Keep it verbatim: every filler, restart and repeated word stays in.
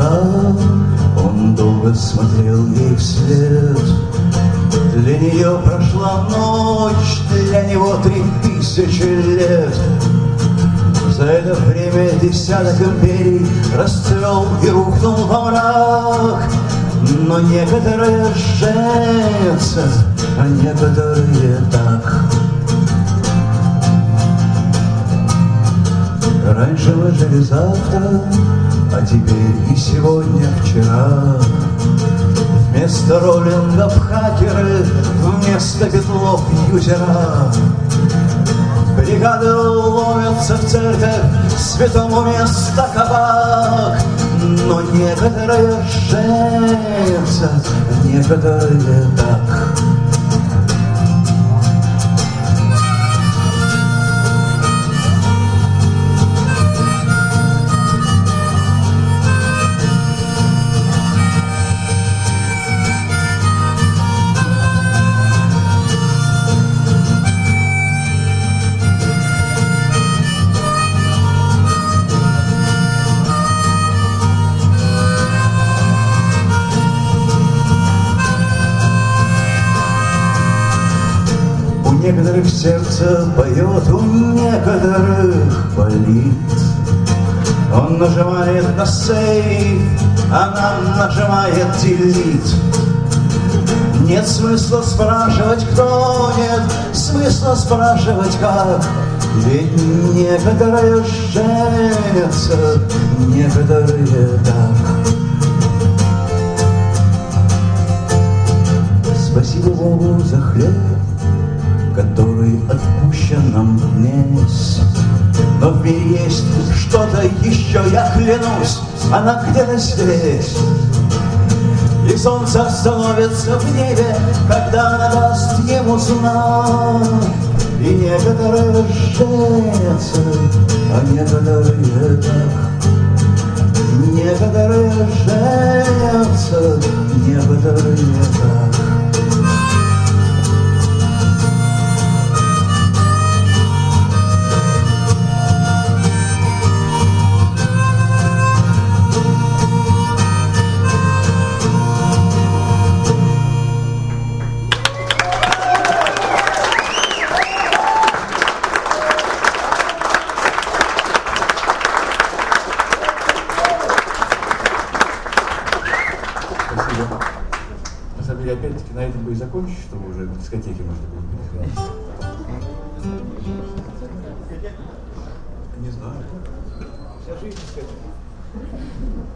глаза, он долго смотрел ей вслед. Для нее прошла ночь, для него три тысячи лет. За это время десяток империй расцвел и рухнул во мрак. Но некоторые женятся, а некоторые так. Раньше мы жили завтра, а теперь и сегодня вчера. Вместо роллингов хакеры, вместо битлов юзера. Бригады ломятся в церковь, святому место кабак. Но некоторые женятся, некоторые так. У некоторых сердце поет, у некоторых болит. Он нажимает на сейф, она нажимает делит. Нет смысла спрашивать, кто, нет смысла спрашивать, как. Ведь некоторые женятся, некоторые так. Спасибо Богу за хлеб, который отпущен нам днесь. Но в мире есть что-то еще, я клянусь, она где-то здесь. И солнце остановится в небе, когда она даст ему знак. И некоторые женятся, а некоторые так. Некоторые женятся, некоторые так. На самом деле, опять-таки, на этом бы и закончить, чтобы уже в дискотеке можно было переходить. Не знаю. Вся жизнь дискотека.